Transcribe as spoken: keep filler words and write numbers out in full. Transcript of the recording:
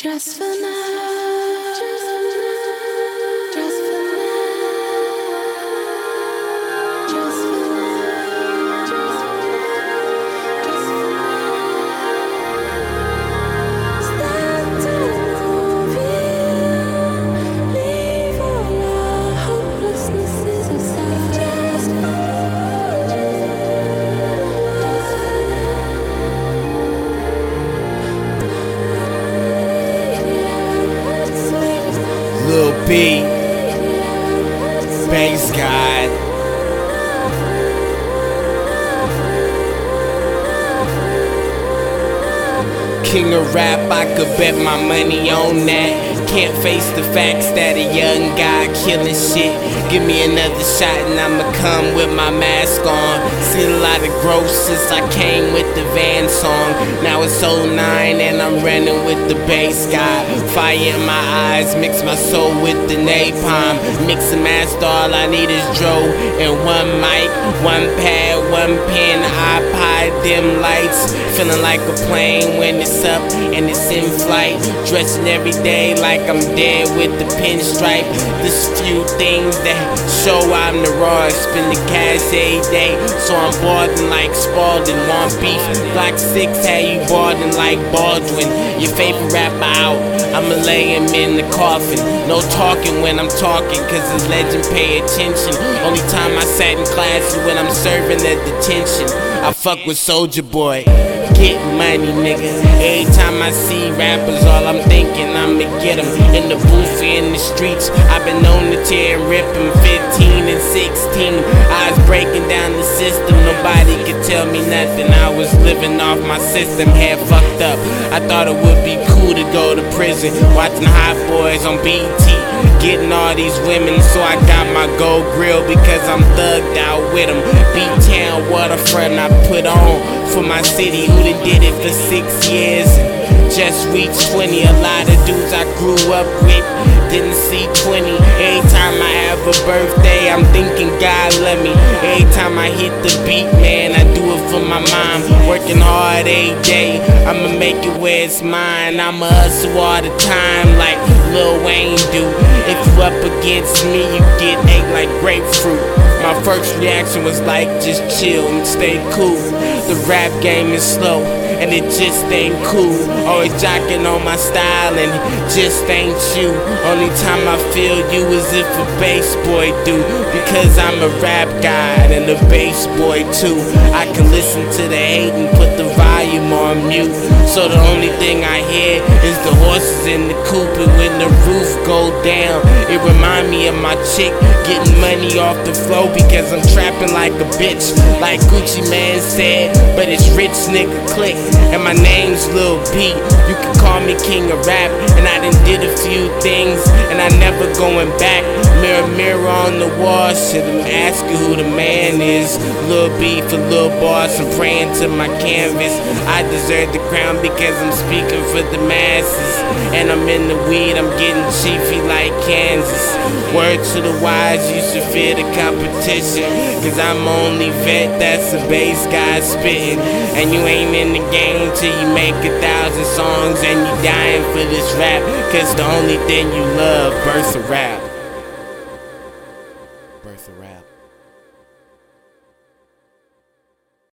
Just for now, just for now, just for now, just for now, just for now. Start to move you, leave all our hopelessnesses aside. Just for now, just for Lil B, Bass God. King of rap, I could bet my money on that. Can't face the facts that a young guy killing shit. Give me another shot and I'ma come with my mask on. Seen a lot of growth since I came with the Van song. Now it's oh nine and I'm running with the Bass God. Fire in my eyes, mix my soul with the napalm. Mix and master, all I need is dro and one mic, one pad, one pen, iPod, dim lights. Feeling like a plane when it's up and it's in flight. Dressing every day like I'm dead with the pinstripe. There's a few things that show I'm the raw. Spend the cash every day, so I'm balding like Spalding. Want beef? Block six had you balding like Baldwin. Your favorite rapper out, I'ma lay him in the coffin. No talking when I'm talking, cause his legend pay attention. Only time I sat in class is when I'm serving at detention. I fuck with Soulja Boy. Get money, nigga. Every time I see rappers, all I'm thinking I'ma get them. In the booth, in the streets, I've been known to tear and rip them. Fifteen and sixteen, I was breaking down the system. Nobody could tell me nothing. I was living off my system, head fucked up. I thought it would be cool to go to prison, watching Hot Boys on B T, getting all these women. So I got my gold grill because I'm thugged out with them. B-Town waterfront I put on for my city, who done did it for six years and just reached twenty. A lot of dudes I grew up with didn't see twenty. Every time I have a birthday, I'm thinking God love me. Every time I hit the beat, man, I do it for my mom. Working hard every day, I'ma make it where it's mine. I'ma hustle all the time like Lil Wayne do. If you up against me, you get ate like grapefruit. My first reaction was like, just chill and stay cool. The rap game is slow and it just ain't cool. Always jocking on my style and just ain't you. Only time I feel you is if a bass boy do, because I'm a rap god and a bass boy too. I can listen to the hate and put the volume on mute, so the only thing I hear is the horses in the coop. And when the roof go down, it remind me of my chick getting money off the floor, because I'm trapping like a bitch, like Gucci Man said. But it's rich nigga click, and my name's Lil B. You can call me king of rap, and I done did a few things, and I never going back. Mirror, mirror on the wall, shit, I'm asking who the man is. Lil B for Lil Boss, I'm praying to my canvas. I deserve the crown because I'm speaking for the masses, and I'm in the weed, I'm getting chiefy like Kansas. Word to the wise, you should fear the competition, cause I'm only vet that's a bass guy spitting. And you ain't in the game till you make a thousand songs, and you dying for this rap, cause the only thing you love, birth of rap.